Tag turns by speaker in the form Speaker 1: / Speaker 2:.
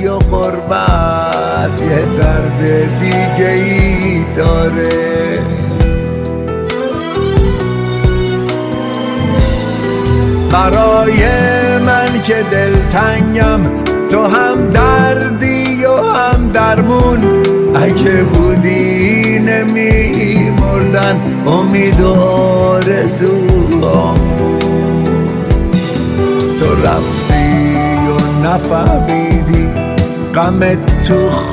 Speaker 1: و غربت یه درد دیگه ای داره. برای من که دلتنگم تو هم دردی و هم درمون، اگه بودی نمی مردن امید و آرزوامون. تو رفتی و نفهمیدی غمت تو